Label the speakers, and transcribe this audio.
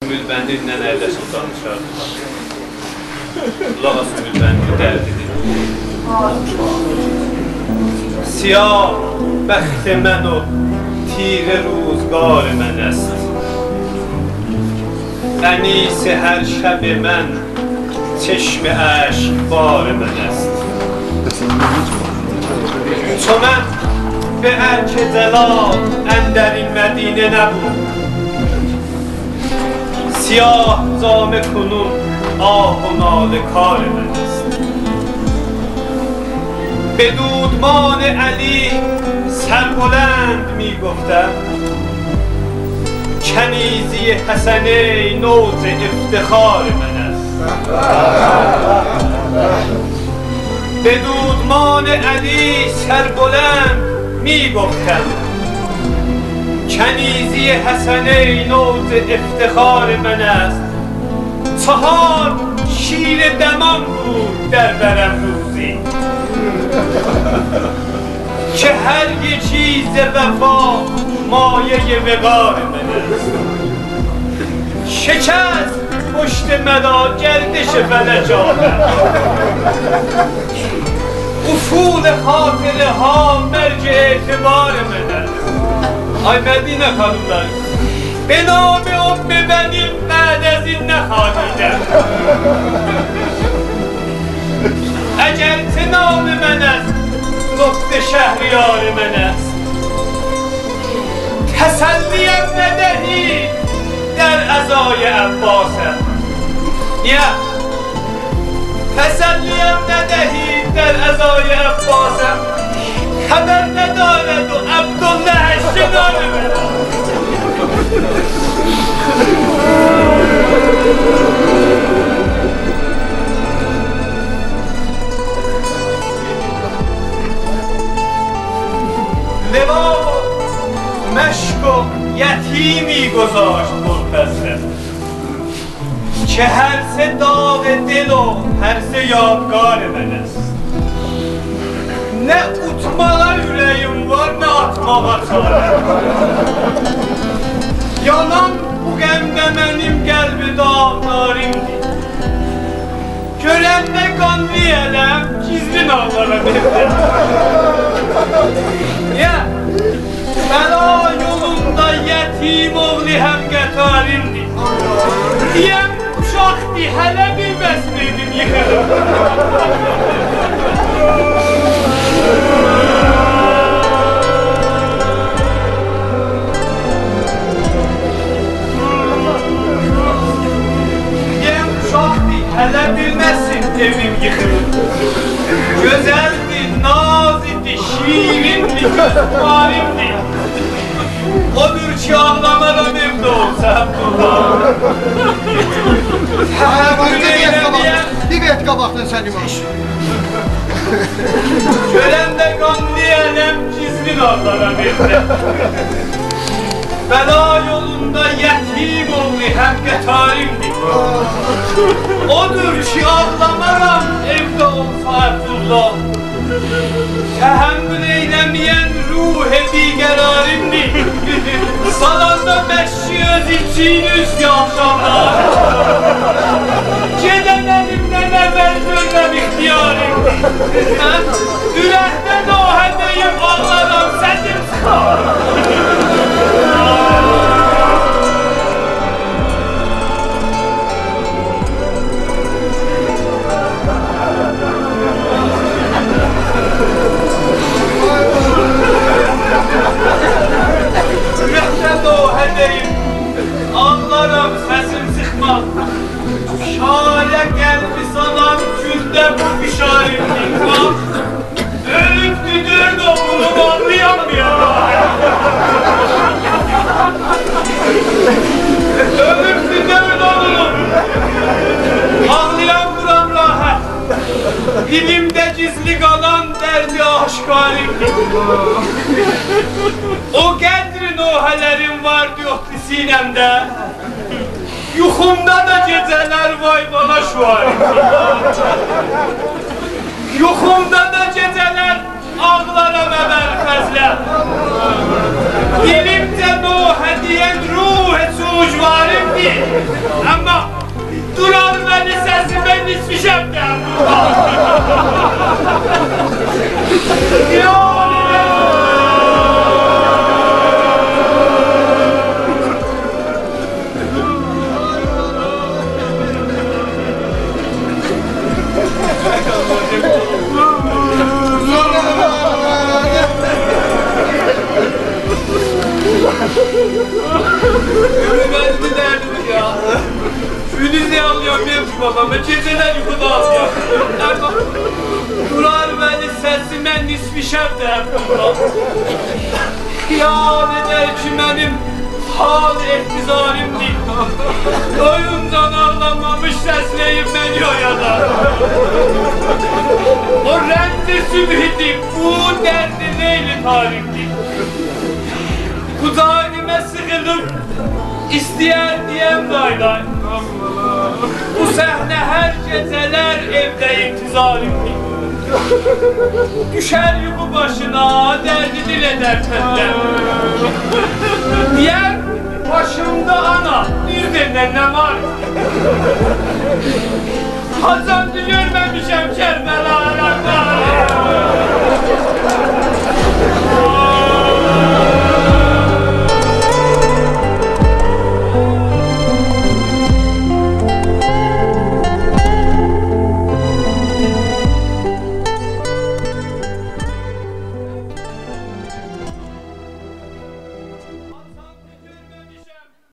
Speaker 1: Sümülbəndindən əyləşib danışardı. Lağa sümülbəndi dərdidir. Siyah bəxt mən o tirə ruzgar mən əst. Ənisi hər şəb mən çeşm əşkbar mən əst. Ço mən به ارک دلال اندرین مدینه نبود سیاه زام کنون آه و ناله کار من است به دودمان علی سربلند می گفتم کنیزی حسنه نوز افتخار من است به دودمان علی سربلند می گفتم کنیزی حسنه نوز افتخار من است چهار شیر دمان بود در برم روزی که هر یه چیز وفا مایه وقار من است شکست پشت مدا گردش فلجانم افول خاطره ها مرجع اعتبار من است آی مدینه خانومlar به نام ام بنیم بعد از این نخواهیدم اگر نام من است لطف شهریار من است تسلیم ندهید در عزای عباسم یا تسلیم ندهید در عزای عباسم خبر ندارد و عبدالله شنار من لوا و مشک و یتیمی گذاشت منتظر که هر سه داغ دل و هر سه یادگار من است نه utmağa yüreğim var ne atmağa çare yalan bu qəmdə mənim qəlbi dağdarimdir görəndə qanlı ələm gizli nağlara verdim ya bəla yolunda yetim oğlu həm qətarimdir diyəm uşaqdır hələ bilməz miydim yıxılım Hələ bilməzsin evim yıxılır Gözəldir, naz idi, şirindir, gözmarimdir Odur ki ağlamaram evdə olsam Təxəbbül eyləməyəm
Speaker 2: Diqət qabaqdan sən imaş
Speaker 1: Görəndə qanlı ələm gizli nağlara verdə Bəla yolunda yetim oğlu həm qətarimdir Odur ki ağlamaram evdə olsa Abdullah Təhəmmül eyləməyən ruh biqərarimdir Salanda məşki öz için üst yaşamlar Gedən əlimdən əvvəl görməm ixtiyarimdir Ürəkdən o hədəyim ağlaram səsim çıxar Ürəkdən o hədəyim ağlaram səsim çıxmaz Şalə qəlbi salan gündə bu bişarimdir Ölübdü dörd oğlum anlayamıyorum Ölübdü dörd oğlum Anlayamıram rahat Dilimdə gizli qalan dərdi aşkarimdir O qədri nohələrim vardı yoxdu sinəmdə Yuxumda da gecələr vay bana şuarimdir Yuxumda da gecələr ağlaram əvəl fəzlə Dilimdə nohə deyən ruh-i sucvarimdir babama, geceler yuxuda alıyam. Durar beni sesime nisbi şəb də xiyal eder ki mənim hal ehtizalimdir. Doyuncan ağlamamış səsləyib məni oyada. O rəndi sübhidir, bu dərdi leyli tarifdir. Kucağıma sıkılıp isteyen diyem laylay. Bu sahne her geceler evde intizalimdir. Düşer yuku başına, derdi dil eder tenden. Diğer başımda ana, bir denden ne var? Hazancı görmemişem Kerbela.